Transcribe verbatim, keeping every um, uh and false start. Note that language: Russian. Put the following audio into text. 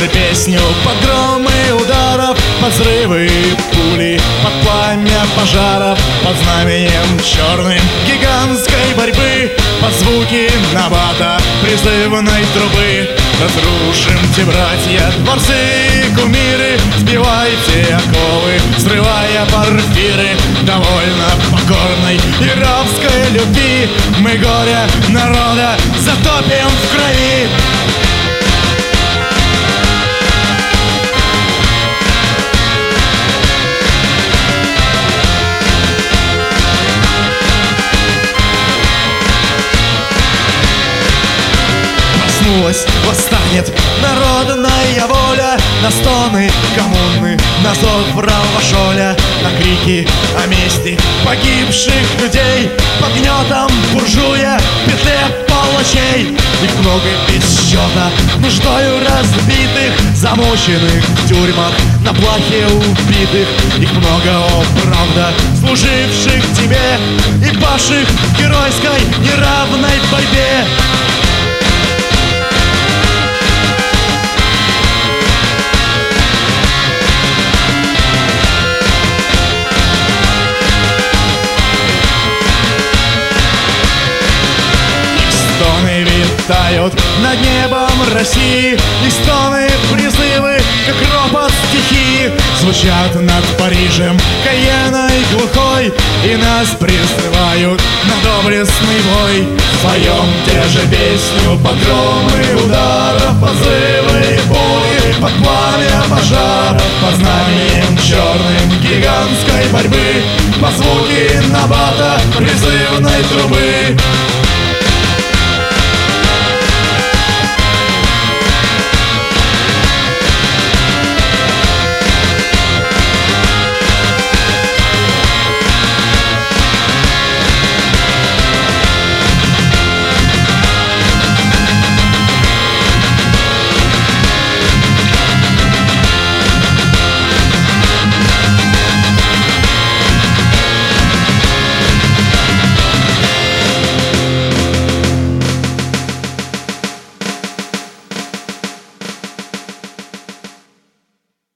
же песню под громы ударов, под взрывы пули, под пламя пожаров, под знаменем черным гигантской борьбы, под звуки набата призывной трубы. Разрушимте, братья, дворцы, кумиры, сбивайте оковы, срывая порфиры. Довольно покорной и рабской любви мы горе народа затопим в крови. Восстанет народная воля на стоны коммуны, на зов Равашоля, на крики о мести погибших людей под гнетом буржуя в петле палачей. Их много без счета, нуждою разбитых, замученных в тюрьмах, на плахе убитых. Их много, о правда, служивших тебе и павших в геройской неравной борьбе. Тают над небом России, и стоны, призывы, как ропот стихии, звучат над Парижем Каеной глухой, и нас призывают на доблестный бой. Поем те же песню под громы ударов, под взрывы и пули, под пламя пожаров, под знаменем черным гигантской борьбы, под звуки набата призывной трубы.